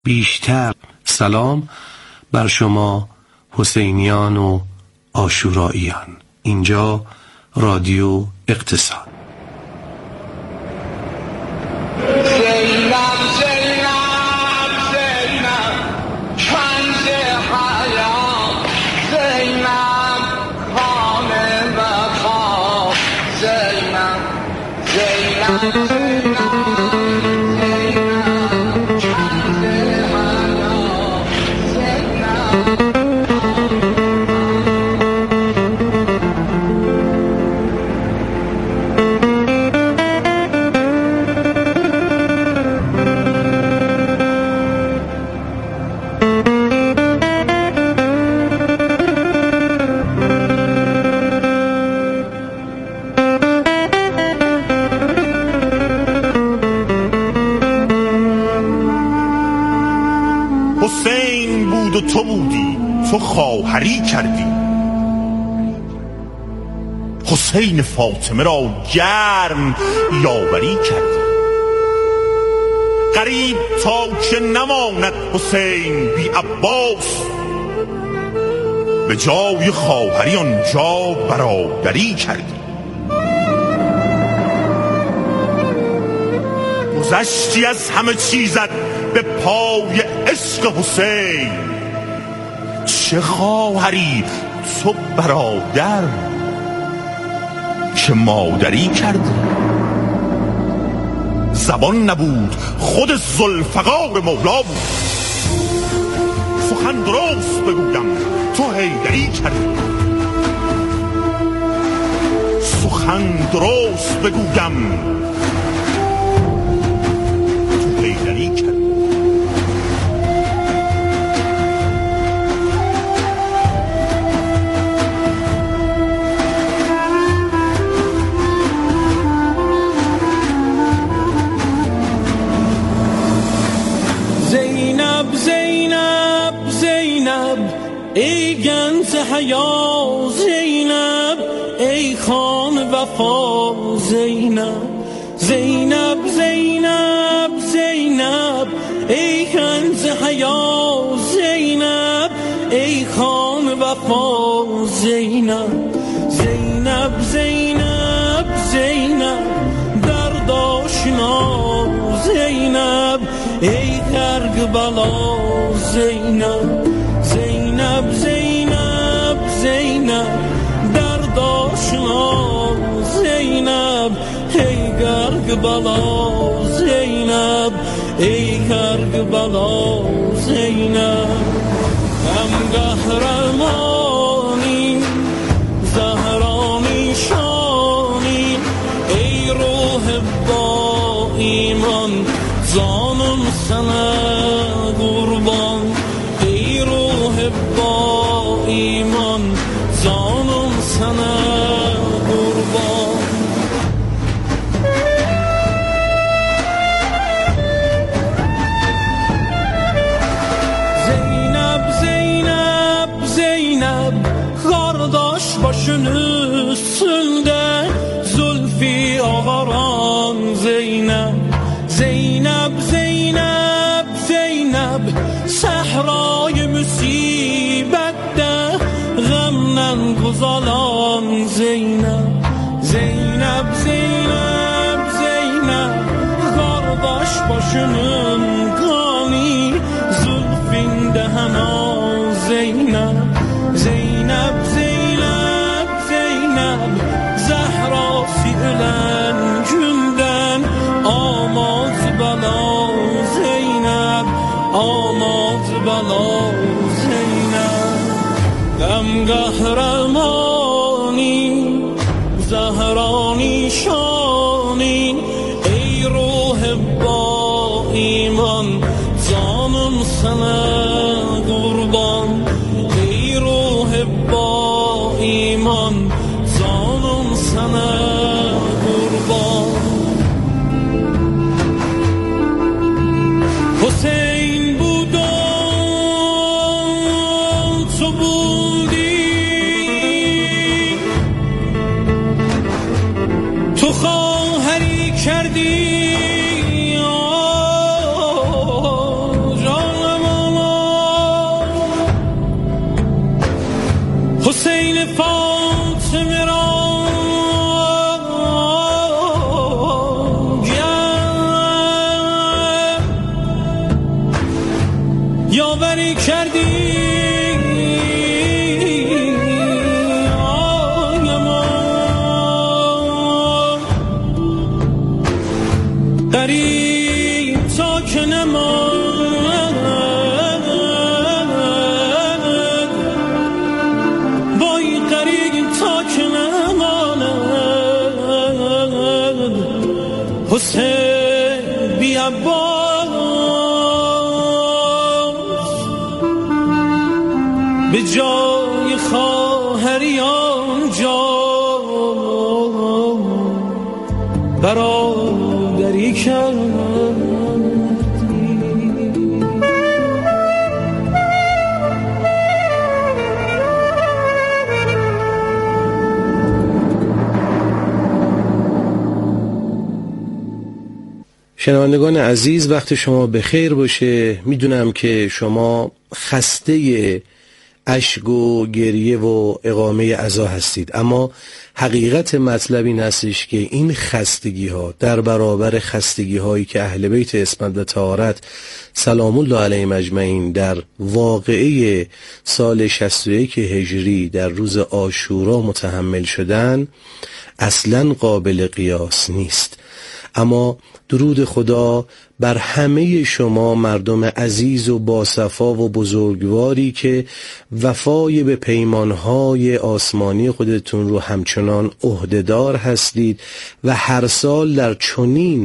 بیشتر. سلام بر شما حسینیان و عاشوراییان. اینجا رادیو اقتصاد. حسین بود و تو بودی، تو خواهری کردی. حسین فاطمه را گرم یاوری کردی. غریب تا که نماند حسین بی عباس، به جای خواهری آنجا برادری کردی. گذشتی از همه چیزت به پای عشق حسین، چه خواهری تو برادر که مادری کردی. زبان نبود خود ذوالفقار مولا بود، سخن درست بگویم تو حیدری کردی. سخن درست بگویم تو حیدری کردی. ای گنج حیا زینب، ای خان وفا زینب. زینب زینب زینب، ای گنج حیا زینب، ای خان وفا زینب. زینب زینب زینب، درد آشنا زینب، ای کربلا زینب. زینب زینب زینب، درد آشنا زینب، ای کربلا زینب، ای کربلا زینب. هم قهرمانی زهرانی شانی، ای روح با ایمان جانم سنه قربان. با ایمان جانم سنه قربان. زینب زینب زینب، کارداش باشن üstünde زلفی آغران زینب. زینب زینب زینب، صحرای مصیبت غمنن گزالان زینب. زینب زینب زینب، کارداش باشنم گانی زلفین دهنا زینب. زینب زینب زینب، زهرا فعلن گülden آماز بلا زینب. آماز بلا زینب. غم قهرمانی زهرانی شانی، ای روح با ایمان جانم سنه قربان. ای روح با ایمان جانم سنه قربان. حسین بود و تو بودی، تو خواهری کردی جان یاوری کردی قریب تا که نماند بای قریب تا که نماند حسین بی عباس به جای خواهریان جا برادری کردی. شنوندگان عزیز، وقت شما بخیر باشه. میدونم که شما خسته اشک و گریه و اقامه عزا هستید، اما حقیقت مطلب این هستش که این خستگی ها در برابر خستگی هایی که اهل بیت عصمت و طهارت سلام الله علیهم اجمعین در واقعه سال 61 هجری در روز عاشورا متحمل شدن اصلا قابل قیاس نیست. اما درود خدا بر همه شما مردم عزیز و باصفا و بزرگواری که وفای به پیمانهای آسمانی خودتون رو همچنان عهدهدار هستید و هر سال در چنین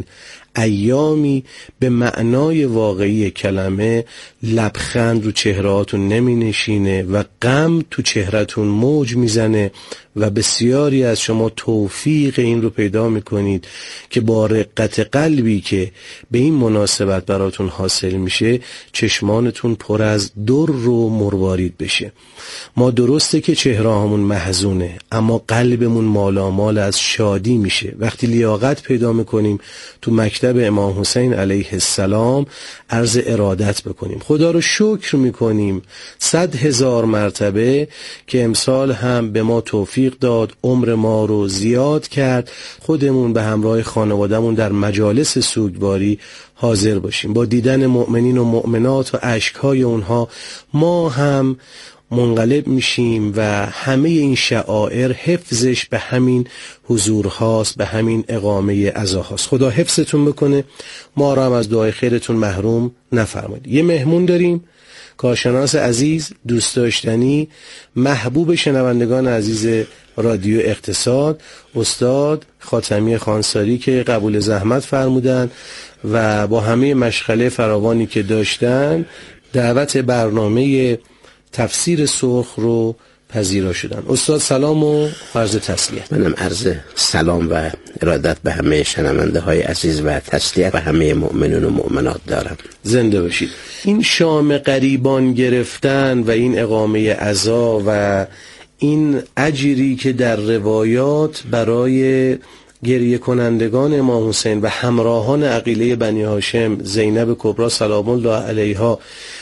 ایامی به معنای واقعی کلمه لبخند رو چهرهاتون نمی نشینه و غم تو چهرهتون موج میزنه و بسیاری از شما توفیق این رو پیدا میکنید که با رقت قلبی که به این مناسبت براتون حاصل میشه چشمانتون پر از در و مروارید بشه. ما درسته که چهرهامون محزونه، اما قلبمون مالامال از شادی میشه وقتی لیاقت پیدا میکنیم تو مکتب امام حسین علیه السلام عرض ارادت بکنیم. خدا رو شکر میکنیم 100,000 مرتبه که امسال هم به ما توفیق داد، عمر ما رو زیاد کرد، خودمون به همراه خانوادهمون در مجالس سوگواری حاضر باشیم. با دیدن مؤمنین و مؤمنات و اشکهای اونها ما هم منقلب میشیم و همه این شعائر حفظش به همین حضورهاست، به همین اقامه عزاهاست. خدا حفظتون بکنه، ما را هم از دعای خیرتون محروم نفرمایید. یه مهمون داریم، کارشناس عزیز، دوست داشتنی، محبوب شنوندگان عزیز رادیو اقتصاد، استاد خاتمی خانساری که قبول زحمت فرمودن و با همه مشغله فراوانی که داشتن دعوت برنامه تفسیر سرخ رو پذیرا شدن. استاد سلام و عرض تسلیت. منم عرض سلام و ارادت به همه شنونده های عزیز و تسلیت به همه مؤمنون و مؤمنات دارم. زنده باشید. این شام غریبان گرفتن و این اقامه عزا و این اجری که در روایات برای گریه کنندگان امام حسین و همراهان عقیله بنی هاشم زینب کبری سلام الله علیها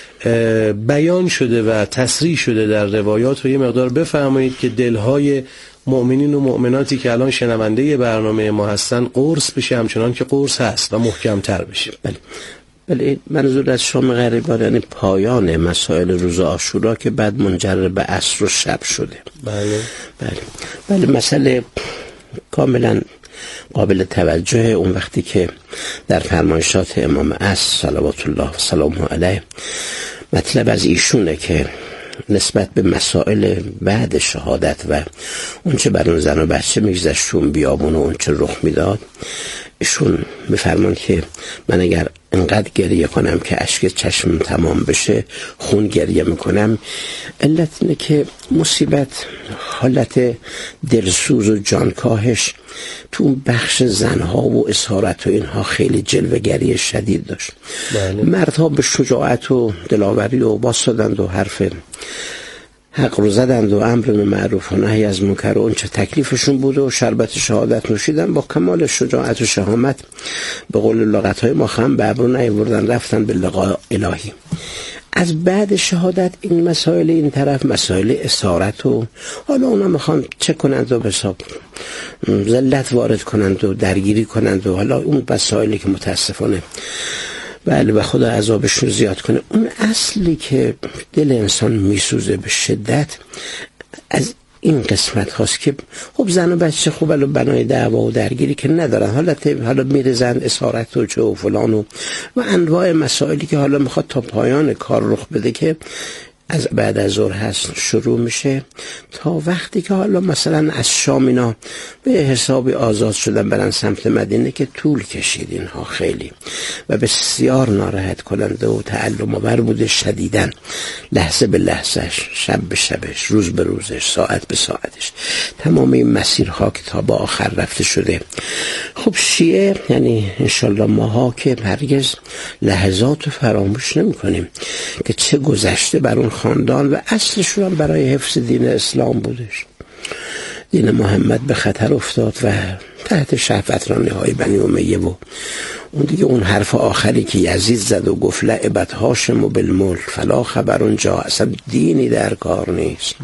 بیان شده و تصریح شده در روایات و یه مقدار بفرمایید که دلهای مؤمنین و مؤمناتی که الان شنونده برنامه ما هستن قرص بشه همچنان که قرص هست و محکمتر بشه. بله، منظور از شام غریبان یعنی پایان مسائل روز عاشورا که بعد منجر به عصر و شب شده. بله مسئله کاملا قابل توجه. اون وقتی که در فرمایشات امام عصر صلوات الله و سلامه علیه مطلب از ایشونه که نسبت به مسائل بعد شهادت و اون چه بر اون زن و بچه میگذشت اون بیابون و اون چه رخ میداد، ایشون میفرمان که من اگر انقدر گریه کنم که اشک چشمم تمام بشه خون گریه میکنم. علت اینه که مصیبت حالت دلسوز و جانکاهش تو اون بخش زنها و اسارت و اینها خیلی جلوه‌گری شدید داشت. مردها به شجاعت و دلاوری و باسدند و حرف حق رو زدند و امر به معروف و نهی از منکر و اون چه تکلیفشون بوده و شربت شهادت نوشیدن. با کمال شجاعت و شهامت به قول لغت‌های ما خم به ابرو نیاوردن، رفتن به لقاء الهی. از بعد شهادت این مسائل این طرف مسائل اسارت و حالا اونا میخوان چه کنند و حساب ذلت وارد کنند و درگیری کنند و حالا اون مسائلی که متاسفانه بله و خدا عذابشون زیاد کنه. اون اصلی که دل انسان میسوزه به شدت از این قسمت هاست که خب زن و بچه خوب الان بنای دعوا و درگیری که ندارن، حالا میرزن اسارت و چه و فلان و انواع مسائلی که حالا میخواد تا پایان کار رخ بده که از بعد از ظهر هست شروع میشه تا وقتی که حالا مثلا از شام اینا به حسابی آزاد شدن برن سمت مدینه که طول کشید اینها خیلی و بسیار ناراحت کننده و تعلم آور بوده شدیداً، لحظه به لحظهش، شب به شبش، روز به روزش، ساعت به ساعتش، تمام این مسیرها که تا با آخر رفته شده. خب شیعه یعنی انشالله ماها که هرگز لحظات رو فراموش نمی کنیم که چه گذشته بر اون خاندان و اصلشون هم برای حفظ دین اسلام بودش. دین محمد به خطر افتاد و تحت شهوترانی های بنی امیه و اون دیگه اون حرف آخری که یزید زد و گفت لعبت هاشم و بالملک فلا خبر اونجا، اصلا دینی در کار نیست.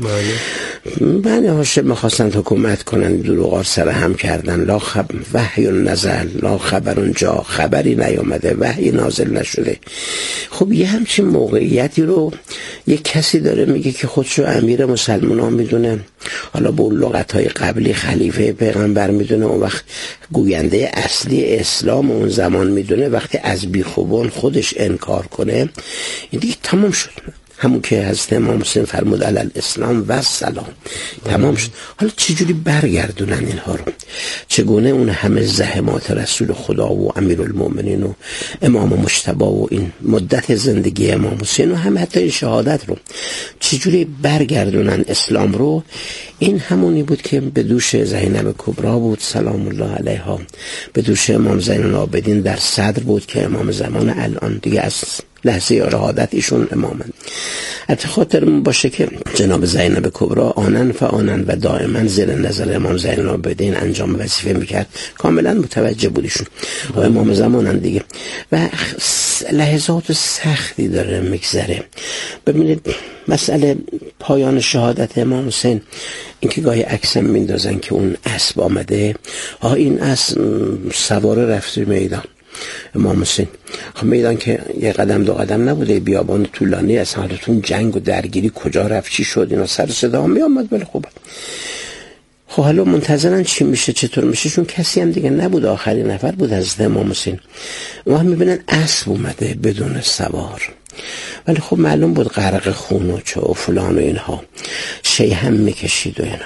بنی هاشم میخواستن حکومت کنن، دروغار سر هم کردن، لا وحی نزل، لا خبر اونجا، خبری نیامده، وحی نازل نشده. خب یه همچین موقعیتی رو یه کسی داره میگه که خودشو امیر مسلمانان میدونه، حالا با لغت‌های قبلی خلیفه پیغمبر میدونه، اون وقت گوینده اصلی اسلام اون زمان میدونه، وقتی از بیخوبان خودش انکار کنه این دیگه تمام شد. همون که حضرت امام حسین فرمود علی الاسلام و سلام، تمام شد. حالا چجوری برگردونن اینها رو؟ چگونه اون همه زحمات رسول خدا و امیرالمومنین و امام مجتبی و این مدت زندگی امام حسین و هم حتی این شهادت رو چجوری برگردونن اسلام رو؟ این همونی بود که به دوش زینب کبرا بود سلام الله علیها، به دوش امام زین العابدین در صدر بود که امام زمان الان دیگه از لحظه شهادت ایشون امامن. البته خاطرمون باشه که جناب زینب کبرا آنن فآنن و دائما زیر نظر امام زین العابدین انجام وظیفه میکرد، کاملا متوجه بودیشون و امام زمانن دیگه و لحظات سختی داره میگذره. ببینید مسئله پایان شهادت امام حسین، این که گاهی عکسم میندازن که اون اسب آمده، این اسب سواره رفته میدان امام حسین، خب میدان که یه قدم دو قدم نبوده، بیابان طولانی از حالتون جنگ و درگیری کجا رفت چی شد، اینا سر صدا می آمد. ولی خوبه خب حالا منتظرن چی میشه چطور میشه، چون کسی هم دیگه نبود، آخرین نفر بود از امام حسین. و هم میبینن اسب اومده بدون سوار، ولی خب معلوم بود غرق خون و چه و فلان و اینها، شی هم میکشید و اینا.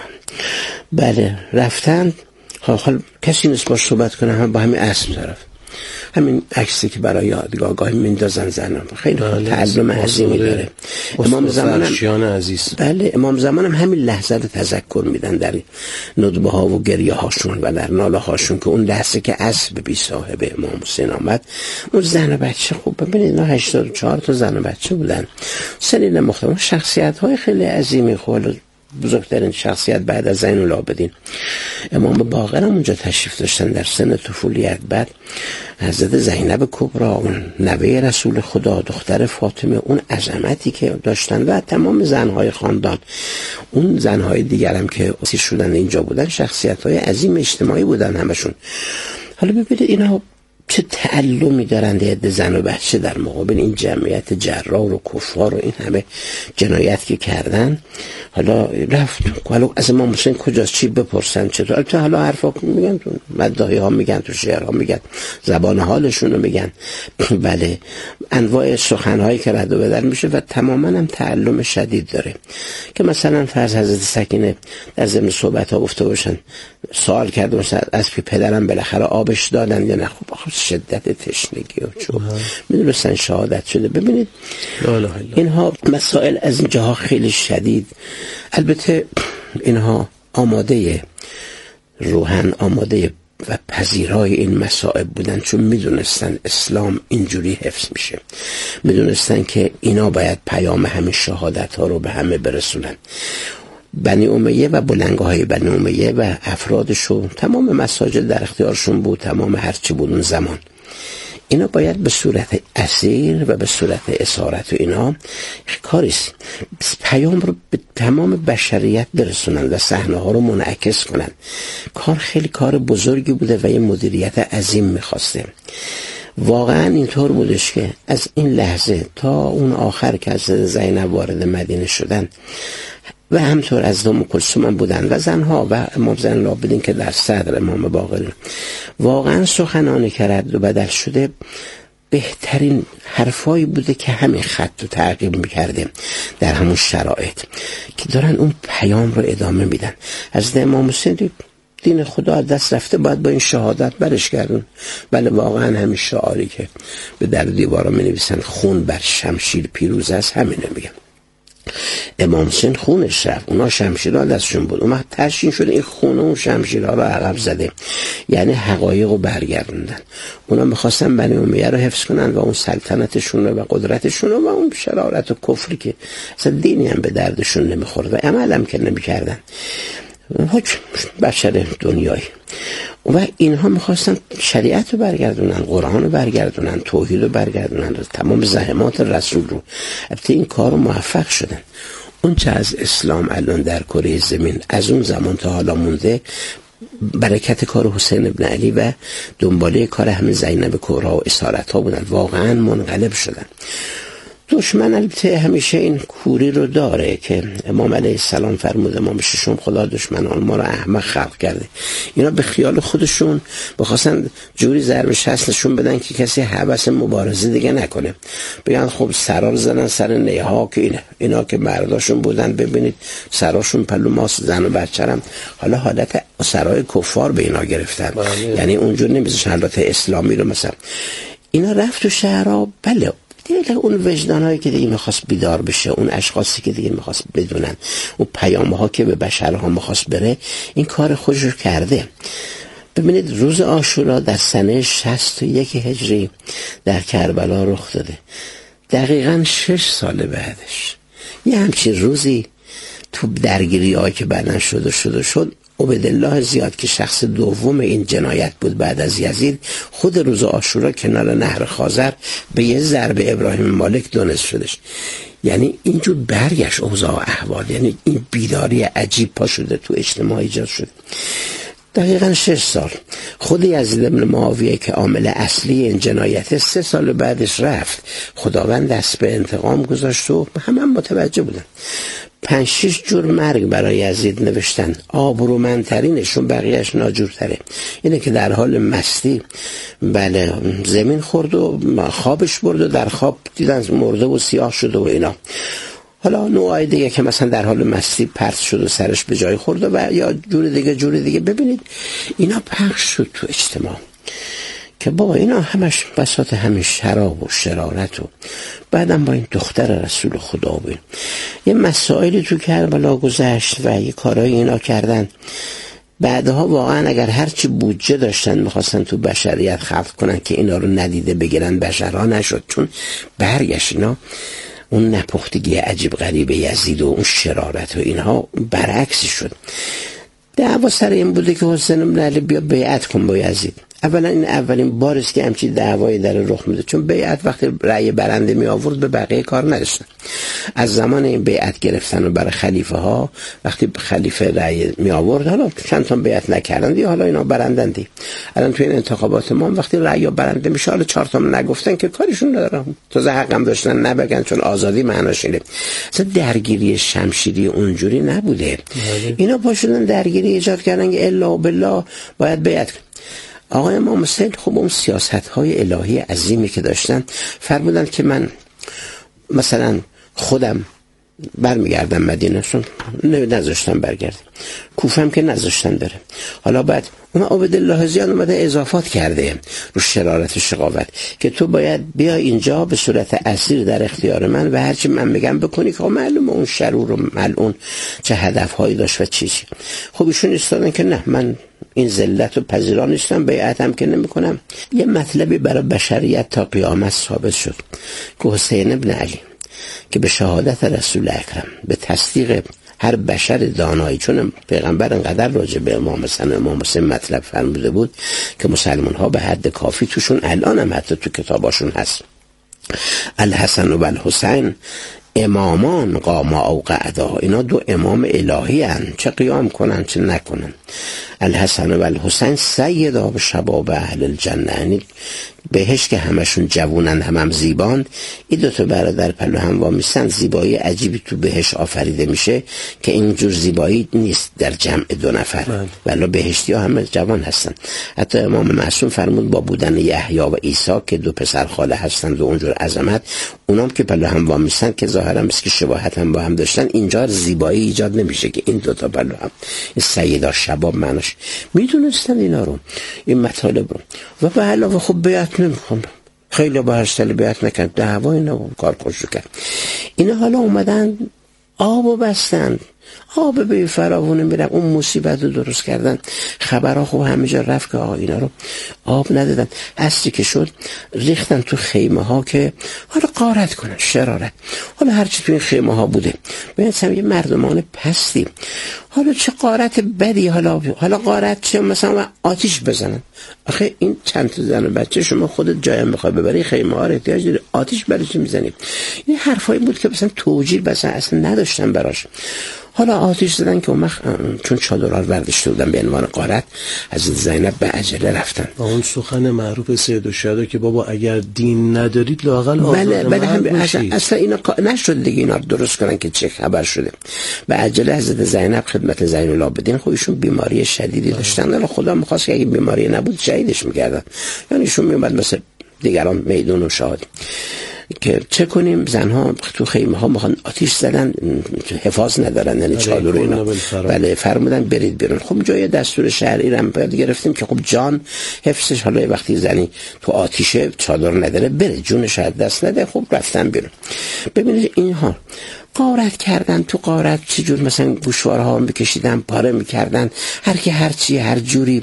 بله رفتن، حال کسی نیست باش صحبت کنه، هم با همین اسب طرف. همین عکسی که برای یادگاه گاهی میندازن زنم خیلی تعلم عظیمی داره. امام زمان عزیز، بله امام زمان هم همین لحظه رو تذکر میدن در ندبه ها و گریه هاشون و در ناله هاشون که اون لحظه که اسب بی صاحب امام حسین آمد، اون زن و بچه، خوب ببینید اینا 84 تا زن و بچه بودن، سنین مختلف، شخصیت های خیلی عظیمی. خب بزرگترین شخصیت بعد از زین العابدین امام باقر هم اونجا تشریف داشتن در سن طفولیت. بعد حضرت زینب کبرا، اون نوه رسول خدا، دختر فاطمه، اون عظمتی که داشتن و تمام زنهای خاندان، اون زنهای دیگر هم که اسیر شدن اینجا بودن، شخصیت‌های عظیم اجتماعی بودن همشون. حالا ببینید اینا چه تعلمی دارند عده زن و بچه در مقابل این جمعیت جرار و کفار و این همه جنایت که کردن. حالا رفت حالا از امام حسین کجاست چی بپرسن چطور، البته حالا حرفا میگن تو مداحی ها میگن تو شعرها میگن، زبان حالشون رو میگن، بله انواع سخنهایی که رد و بدل میشه و تماما هم تعلم شدید داره. که مثلا فرض حضرت سکینه در ضمن صحبت ها گفته باشن، سوال کرده باشن از پدرم بالاخره آبش دادن یا نه، خب شدت تشنگی و چوب میدونستن شهادت شده. ببینید اینها مسائل از اینجاها خیلی شدید. البته اینها آماده روحن، آماده و پذیرای این مصائب بودن، چون میدونستن اسلام اینجوری حفظ میشه، میدونستن که اینا باید پیام همین شهادت ها رو به همه برسونن. بنی امیه و بلنگاهای بنی امیه و افرادشون تمام مساجد در اختیارشون بود، تمام هرچی بود اون زمان، اینا باید به صورت اسیر و به صورت اسارت و اینا کاریست پیام رو به تمام بشریت برسونن و صحنه ها رو منعکس کنن. کار خیلی کار بزرگی بوده و یه مدیریت عظیم میخواسته. واقعا اینطور بودش که از این لحظه تا اون آخر که از زینب وارد مدینه شدن و همطور از ام کلثوم بودن و زنها و امام زین العابدین که در صدر امام باقر واقعا سخنانی که رد و بدل شده بهترین حرفایی بوده که همین خط رو تعقیب میکرده در همون شرایط که دارن اون پیام رو ادامه میدن. از امام حسین دین خدا دست رفته، باید با این شهادت برش کردن. بله واقعا همین شعاری که به در دیوارا می نویسن خون بر شمشیر پیروز است، همینه میگم. امام حسین خونش رفت، اونا شمشیرها دستشون بود، اونا ترشین شده این خون و اون شمشیرها رو عقب زده، یعنی حقایق رو برگردوندن. اونا میخواستن بنی امیه رو حفظ کنن و اون سلطنتشون رو و قدرتشون رو و اون شرارت و کفری که اصلا دینی هم به دردشون نمیخورد و عمل هم که نمیکردن، حکم بشر دنیایی. و اینها میخواستن شریعت رو برگردونن، قرآن رو برگردونن، توحید رو برگردونن، تمام زحمات رسول رو. البته این کار رو موفق شدن. اون چه از اسلام الان در کره زمین از اون زمان تا حالا مونده برکت کار حسین ابن علی و دنباله کار همین زینب کبری و اسارت ها بودن. واقعا منقلب شدن. دشمن البته همیشه این کوری رو داره که امام علیه السلام فرمود امام ششم خدا دشمنان ما رو احمق خلق کرده. اینا به خیال خودشون بخواستن جوری ضرب شست نشون بدن که کسی هوس مبارزه دیگه نکنه، بگن خب سرار زدن سر نیها که اینا که مرداشون بودن، ببینید سراشون پلو ماست، زن و بچه‌رم حالا حالت سرای کفار به اینا گرفتن. یعنی اونجور نمیذاشن حالت اسلامی رو مثلا. اینا رفت تو شهرها. بله دیگه اون وجدانهایی که دیگه میخواست بیدار بشه، اون اشخاصی که دیگه میخواست بدونن، اون پیامها که به بشرها میخواست بره، این کار خودش رو کرده. ببینید روز عاشورا در سنه 61 هجری در کربلا رخ داده. دقیقاً 6 سال بعدش یه همچین روزی تو درگیری‌هایی که بعداً شد عبیدالله زیاد که شخص دوم این جنایت بود بعد از یزید، خود روز عاشورا کنار نهر خازر به یه ضرب ابراهیم مالک دونست شدش. یعنی اینجور برگشت اوضاع و احوال، یعنی این بیداری عجیب پا شده تو اجتماع ایجاد شده. دقیقاً 6 سال خود یزید بن معاویه که عامل اصلی این جنایت 3 سال بعدش رفت. خداوند دست به انتقام گذاشت و هم متوجه بودن. 5-6 جور مرگ برای یزید نوشتن. آبرومندترینشون بقیهش ناجورتره. اینه که در حال مستی بله زمین خورد و خوابش برد و در خواب دیدن مرده و سیاه شده و اینا. حالا نوعای دیگه که مثلا در حال مستی پرت شد و سرش به جای خورد و یا جور دیگه. ببینید اینا پخش شد تو اجتماع که بابا اینا همش بساط همین شراب و شرارت و بعدم با این دختر رسول خدا بود یه مسائلی تو کربلا گذشت و یه کارهای اینا کردن. بعدها واقعا اگر هرچی بودجه داشتن میخواستن تو بشریت خلق کنن که اینا رو ندیده بگیرن، بشرها نشد، چون برگشت اینا اون نپختگی عجیب غریب یزید و اون شرارت و اینها برعکسی شد. دعوا سر این بوده که حسین بن علی بیا بیعت کن با یزید. اولا این اولین بار است که همچین دعوایی در رخ میده، چون بیعت وقتی رأی برنده می آورد به بقیه کار نداشتن. از زمان این بیعت گرفتن و برای خلیفه ها وقتی خلیفه رأی می آورد، حالا چند تا بیعت نکردن دی، حالا اینا برندن دی. الان تو این انتخابات ما وقتی رأی برنده میشه، حالا 4 تا نگفتن که کاریشون ندارن، تازه حقم داشتن نبگن، چون آزادی معناش اینه. اصلا درگیری شمشیری اونجوری نبوده. اینا پاشدن درگیری ایجاد کردن که الا بالله باید بیعت. آقای امام حسین خب اون سیاست‌های الهی عظیمی که داشتن فرمودن که من مثلا خودم برمیگردم مدینه، چون نذاشتن برگردم، کوفه که نذاشتن بره. حالا بعد اون عبیدالله زیاد اومده اضافات کرده رو شرارت و شقاوت که تو باید بیا اینجا به صورت اسیر در اختیار من و هرچی من میگم بکنی، که معلومه اون شرور و ملعون چه هدفهایی داشت و چی. خب ایشون ایستادن که نه، من این ذلت و پذیرا نیستم، بیعتم که نمی کنم. یه مطلبی برای بشریت تا قیامت ثابت شد که حسین ابن علی که به شهادت رسول اکرم، به تصدیق هر بشر دانایی، چون پیغمبر انقدر راجع به امام حسین مطلب فرموده بود که مسلمان ها به حد کافی توشون الان هم حتی تو کتاباشون هست الحسن و الحسین امامان قاما او قعدا، اینا 2 امام الهی هن، چه قیام کنن چه نکنن. الحسن و الحسین سیدا به شباب اهل الجنه، یعنی بهش که همشون جوونن هم زیبان، این دو تا برادر پلو هم وامیستن، زیبایی عجیبی تو بهش آفریده میشه که اینجور زیبایی نیست در جمع دو نفر، ولی بهشتی ها همه جوان هستن. حتی امام معصوم فرمود با بودن یحیی و عیسی که دو پسر خاله هستند و اونجور عظمت، اونام که پلو هم وامیستن که ظاهرا مثل که شباهت هم با هم داشتن، اینجا زیبایی ایجاد نمیشه که این دو تا پلو هم. این سیدا شباب معناش میدونستن اینا رو، این مطالب رو. و به علاوه خب بیعت نمیخوام، خیلی با هر سال بیعت نکرد، دعوایی نبود، کار خوشو کرد. اینا حالا اومدن آبو بستن، آب به فراوونه میرن، اون مصیبت رو درست کردن. خبرها خوب همه جا رفت که آقا اینا رو آب ندادن. هستی که شد ریختن تو خیمه ها که حالا غارت کنن، شرارت. حالا هرچی تو این خیمه ها بوده ببینید یه مردمان پستی، حالا چه غارت بدی، حالا غارت چه مثلا آتیش بزنن. آخه این چند تا زن و بچه شما خودت جایم میخوای ببری، خیمه ها رو احتیاج داری، آتیش برای چی میزنید؟ این حرفایی بود که مثلا توجیه اصلا نداشتن براش. حالا آتیش زدن که چون چادرها رو برداشته بودن به عنوان غارت، حضرت زینب به عجله رفتن. اون سخن معروف سید الشهدا که بابا اگر دین ندارید لااقل آزاد اصلا اینا نشد دیگه، اینا رو درست کنن که چه خبر شده. به عجله حضرت زینب خدمت زین العابدین، خب ایشون بیماری شدیدی داشتن، حالا خدا می‌خواست که اگه بیماری نبود شهیدش می‌کردن، یعنی ایشون میومد مثل دیگران میدون و شهادت که چه کنیم. زنها تو خیمه ها میخوان آتیش زدن، حفاظ ندارن، یعنی چادر و اینا. بله فرمودن برید بیرون. خب جای دستور شرعی رو باید گرفتیم که خب جان حفظش، حالا وقتی زنی تو آتیشه چادر نداره بره، جونش از دست نده. خب رفتن بیرون. ببینید اینها غارت کردن، تو غارت چجور مثلا گوشوارها هم بکشیدن، پاره میکردن، هر کی هر چی هر جوری،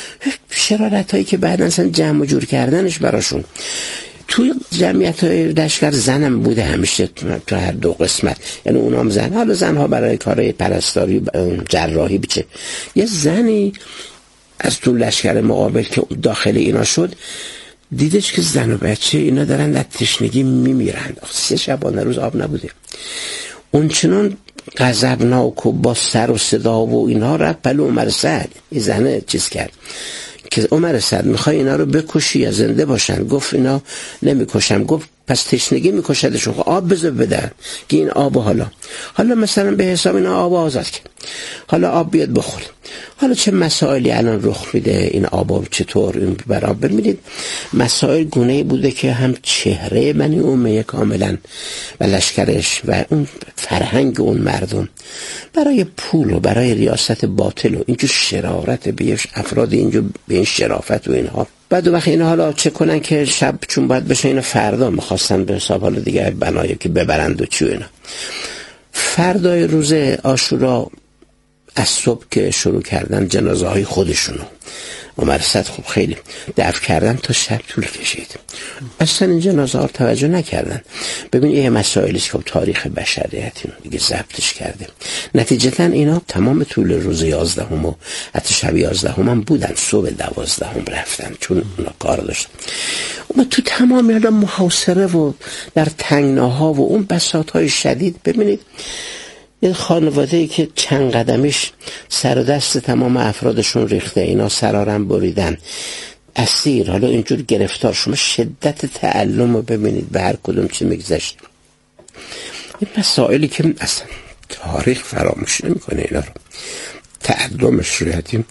شرارت هایی که بعد اصلا جمع جور کردنش براشون. توی جمعیت های لشکر زنم بوده همیشه تو هر دو قسمت، یعنی اونام زن، حالا زنها برای کارهای پرستاری جراحی بچه. یه زنی از تو لشکر مقابل که داخل اینا شد، دیدش که زن و بچه اینا دارن در تشنگی میمیرند. 3 شبانه روز آب نبوده. اون چنان غضبناک و با سر و صدا و اینا رفت پلو عمر سعد. این زنه چیز کرد که عمر سعد میخوای اینا رو بکشی یا زنده باشن؟ گفت اینا نمیکشم. گفت پس تشنگی میکشدشون، آب بذار بدن که این آب حالا مثلا به حساب اینا آب آزاد کن، حالا آب بیاد بخور. حالا چه مسائلی الان رخ میده، این آب چطور این برابر میدید. مسائل گونه‌ای بوده که هم چهره بنی امیه کاملا و لشکرش و اون فرهنگ اون مردم برای پول و برای ریاست باطل و اینجور شرارت بیش افراد اینجور به این شرافت و اینها. بعد وقتی اینا حالا چه کنن که شب چون باید بشه اینا فردا میخواستن به حساب حالا دیگه بنایی که ببرند و چی اینا. فردای روز عاشورا از صبح که شروع کردن جنازه های خودشونو، عمر سعد خب خیلی دفن کردن تا شب طول کشید. اصلا این جنازه ها توجه نکردن. ببین این مسائلی که تاریخ بشریت اینو دیگه ضبطش کرده. نتیجتا اینا تمام طول روز 11 و حتی شب 11 هم بودن، صبح 12 رفتن چون اونا کار داشتن. اما تو تمام یالا محاصره و در تنگناها و اون بساطهای شدید، ببینید این خانواده‌ای که چند قدمش سر و دست تمام افرادشون ریخته، اینا سرارم بریدن، اسیر، حالا اینجور گرفتار. شما شدت تعلم رو ببینید به هر کدوم چی میگذشت. این مسائلی که اصلا تاریخ فراموش نمی‌کنه اینا رو. تعلمش رو یادیم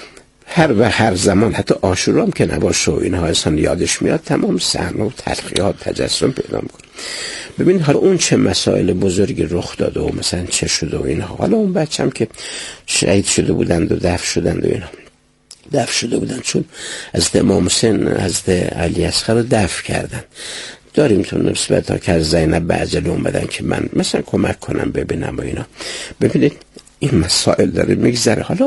هر زمان، حتی عاشورا هم که نباشه و اینها اصلا یادش میاد، تمام صحنه و تلخیات تجسم پیدا میکنه. ببین حالا اون چه مسائل بزرگی رخ داده و مثلا چه شده و اینها. حالا اون بچه هم که شهید شده بودند و دفن شدند و اینها، دفن شده بودند چون از امام حسین از علی اصغر رو دفن کردن. داریم تو نسبت ها که از زینب به عجله اومدن که من مثلا کمک کنم ببینم و اینا. ببینید این مسائل داره میگذره. حالا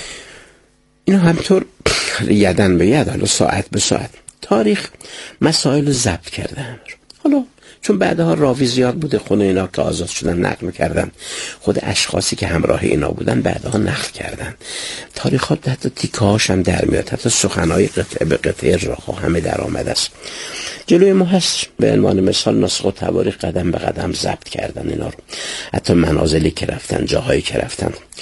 اینا همطور یدن به ید، حالا ساعت به ساعت تاریخ مسائل رو ضبط کرده هم. حالا چون بعدها راوی زیاد بوده، خونه اینا که آزاد شدن نقل کردن، خود اشخاصی که همراه اینا بودن بعدها نقل کردن. تاریخات حتی تیکه هاش هم در میاد، حتی سخنهای قطعه به قطعه راه همه در آمده است. جلوی ما هست به عنوان مثال نسخ و تواریخ قدم به قدم ضبط کردن اینا رو، حتی منازلی که رفتن، جاهایی که رفتن.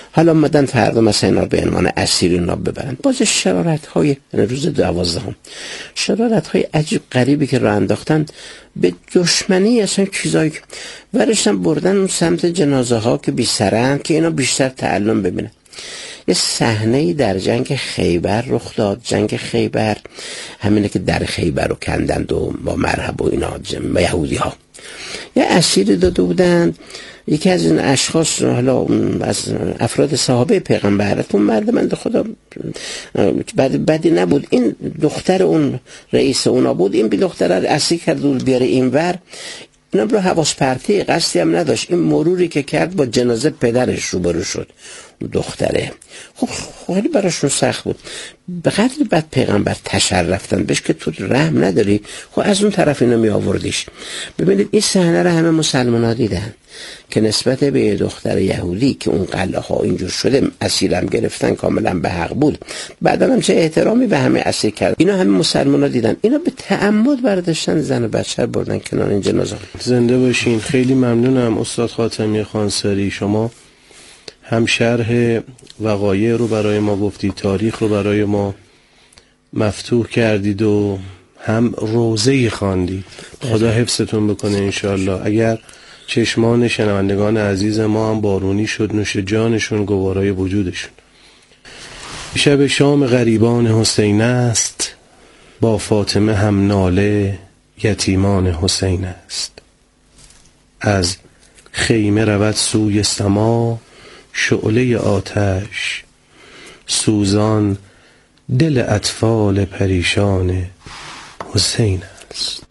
حالا اومدن فردا مثلا اینا به عنوان اسیر اینا ببرن. باز شرارت‌های روز 12 شرارت‌های عجیب غریبی که راه انداختن به دشمنی اصلا چیزایی که ورشتن بردن اون سمت جنازه ها که بی سرن که اینا بیشتر تعلم ببینن. یه صحنه‌ای در جنگ خیبر رخ داد. جنگ خیبر همینه که در خیبر رو کندند و با مرحب و اینا یهودی ها یه اسیری داده بودند. یکی از این اشخاص حالا از افراد صحابه پیغمبرتون مرد من خدا بدی نبود، این دختر اون رئیس اونا بود، این بی دختره اسیر کرد و بیاره اینور. اینا برای حواس پرتی قصدی هم نداشت. این مروری که کرد با جنازه پدرش روبرو شد دختره. خب خیلی براشون سخت بود. به قدری بعد پیغمبر تشر رفتن بهش که تو رحم نداری، خب از اون طرف اینو می آوردیش. ببینید این صحنه رو همه مسلمان‌ها دیدن که نسبت به یه دختر یهودی که اون قلعه ها اینجور شده اسیرم گرفتن کاملا به حق بود، بعدا هم چه احترامی به همه اسیر کرد. اینا همه مسلمان‌ها دیدن. اینا به تعمد برداشتن زن و بچه بردن کنار این جنازه. زنده باشین. خیلی ممنونم استاد خاتمی خانساری، شما هم شرح وقایع رو برای ما گفتید، تاریخ رو برای ما مفتوح کردید و هم روزه خواندید. خدا حفظتون بکنه انشالله. اگر چشمان شنوندگان عزیز ما هم بارونی شد، نوش جانشون گوارای وجودشون. شب شام غریبان حسین است، با فاطمه هم ناله یتیمان حسین است. از خیمه رود سوی سما، شعله آتش سوزان دل اطفال پریشان حسین است.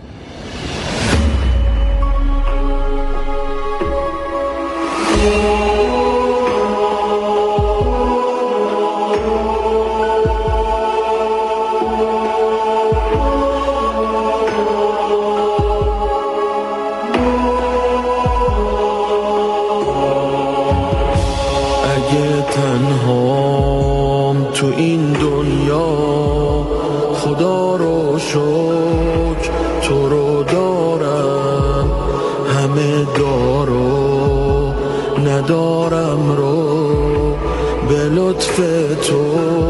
تو این دنیا خدا رو شکر تو رو دارم، همه دارو ندارم رو به لطف تو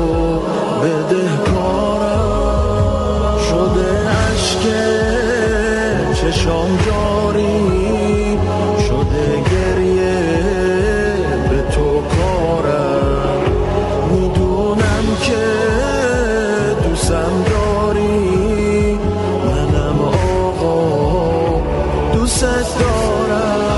بدهکارم. شده اشک چشام جاری، شده گریه به تو کارم. میدونم که دوستم داری، منم آقا دوست دارم.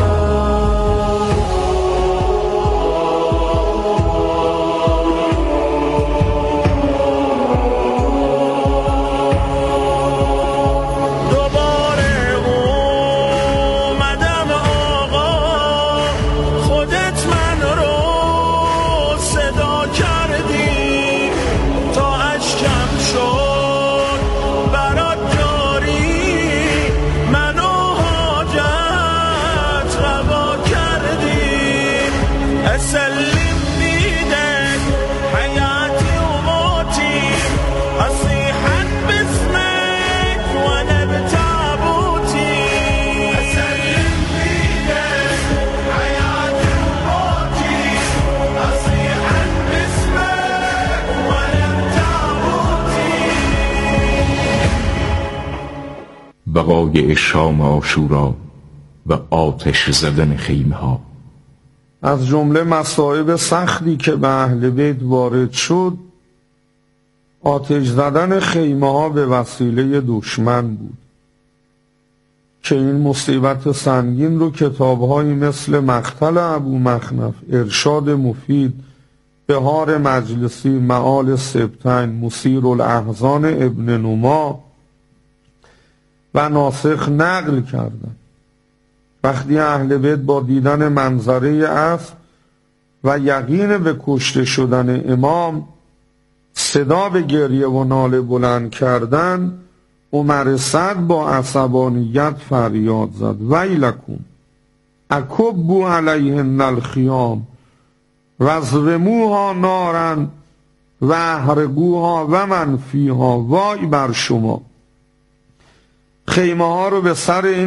وقایع شام عاشورا و آتش زدن خیمه ها. از جمله مصائب سختی که به اهل بیت وارد شد، آتش زدن خیمه ها به وسیله دشمن بود که این مصیبت سنگین رو کتاب‌هایی مثل مقتل ابو مخنف، ارشاد مفید، بهار مجلسی، معال سبتین، مثیر الاحزان ابن نما و ناسخ نقل کردند. وقتی اهل بیت با دیدن منظره اسب و یقین به کشته شدن امام صدا به گریه و ناله بلند کردند، عمر سعد با عصبانیت فریاد زد: ویلکم اکبوا علیهن الخیام وضرموها نارا و احرقوها و من فیها. وای بر شما، خیمه ها رو به سر این